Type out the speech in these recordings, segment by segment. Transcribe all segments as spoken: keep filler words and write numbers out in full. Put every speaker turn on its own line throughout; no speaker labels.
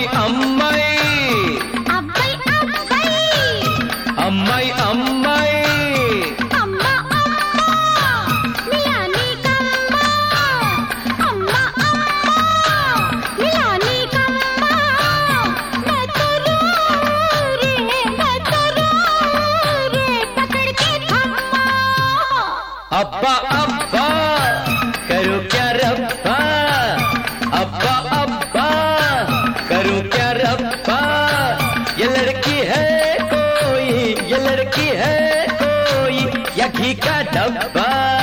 అమ్మాయి
అబ్బాయి అబ్బాయి
అమ్మాయి అమ్మాయి
అమ్మ అమ్మ మిలాని కమ్మ అమ్మ అమ్మ మిలాని కమ్మ मैं तो रो रे मैं तो रो रे पकड़ के थम्मा
अब्बा अब्बा करूं क्या रब्बा अब्बा अब्बा करूं क्या रब्बा ये लड़की है कोई ये लड़की है कोई या घी का डब्बा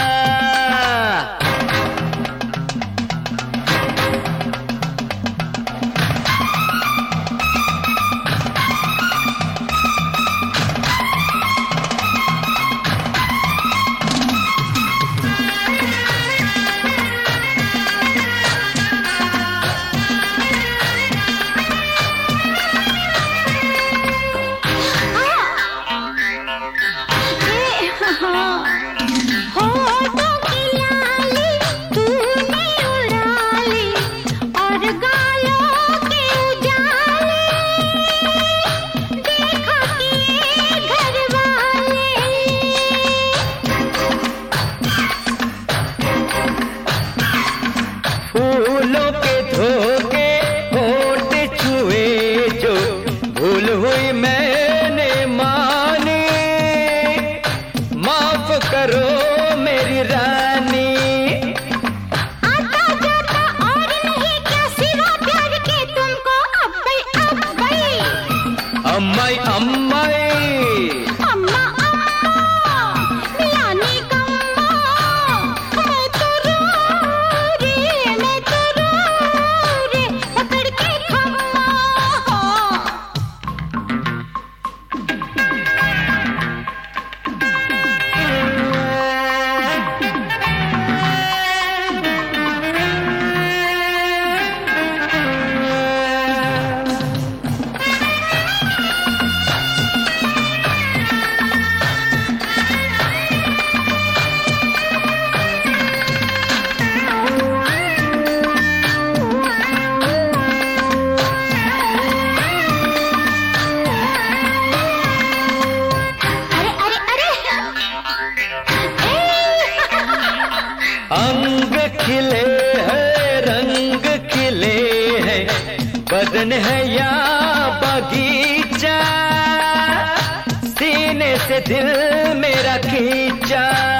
होठों की लाली तूने उड़ा ली और गालों के उजाले देखा किए घर वाले
फूलों के धोखे होठ छुए जो भूल हुई मैंने मानी माफ करो मेरी रानी
आता जाता और नहीं क्या सिवा प्यार के तुमको अब्बाई अब्बाई
अम्माई अम्माई
अम्मा अम्मा मिलानी कम्मा मैं तो रो रे मैं तो रो रे पकड़ के थम्मा अरे अरे अरे
अंग खिले हैं रंग खिले हैं बदन है या बगीचा सीने से दिल मेरा खींचा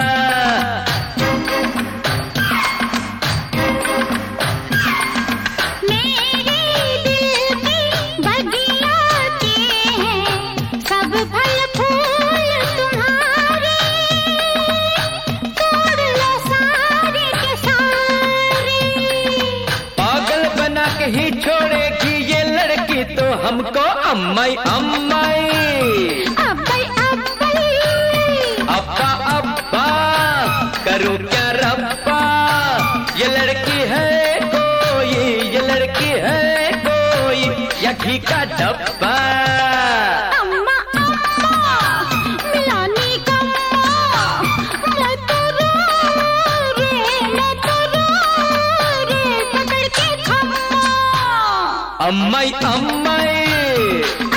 मेरे दिल की बगिया के हैं सब फल फूल तुम्हारे तोड़ लो सारे के सारे
पागल बना के ही छोड़ेगी ये लड़की तो हमको अम्माई अम्माई
अब्बाई अब्बाई
अब्बा अब्बा करूं क्या रब्बा ये लड़की है कोई ये लड़की है कोई या घी का डब्बा
अम्मा अम्मा मिलानी कम्मा मैं तो रो रे मैं तो रो रे पकड़ के थम्मा
अम्माई अम्माई